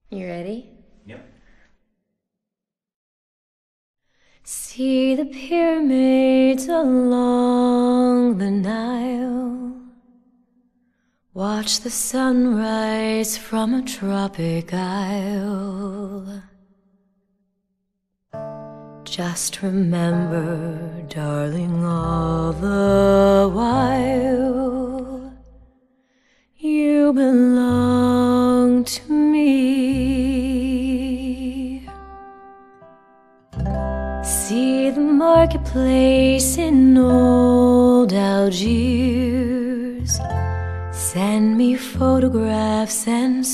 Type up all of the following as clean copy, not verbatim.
You ready? Yep. See the pyramids along the Nile. Watch the sunrise from a tropic isle. Just remember, darling, all the while you belong to me. See the marketplace in old Algiers. Send me photographs and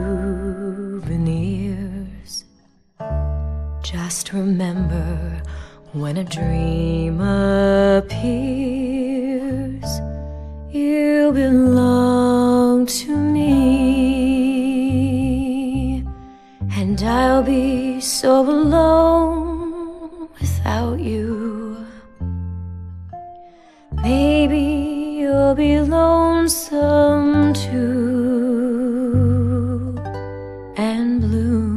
souvenirs. Just remember, when a dream appears, you belong to me. And I'll be so alone without you. Maybe you'll be lonesome too, and blue.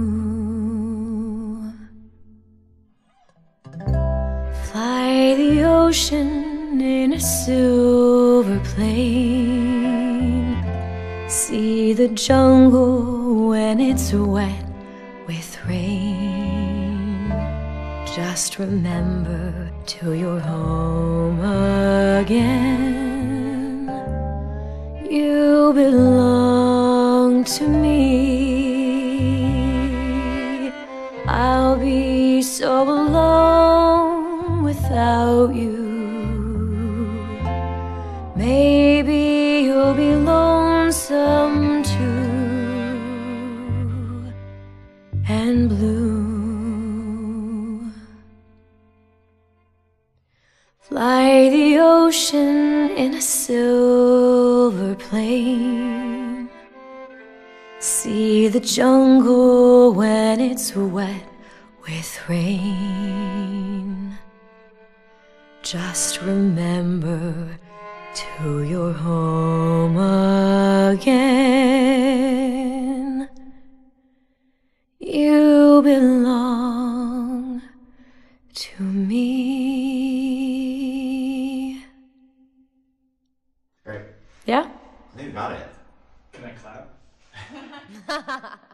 Fly the ocean in a silver plane. See the jungle when it's wet with rain. Just remember, till you're home again, you belong to me. I'll be so alone without you. Maybe you'll be lonesome too, and blue. Fly the ocean in a silver plane. See the jungle when it's wet with rain. Just remember, till you're home again, you belong to me. Great. Yeah? I think we got it. Can I clap?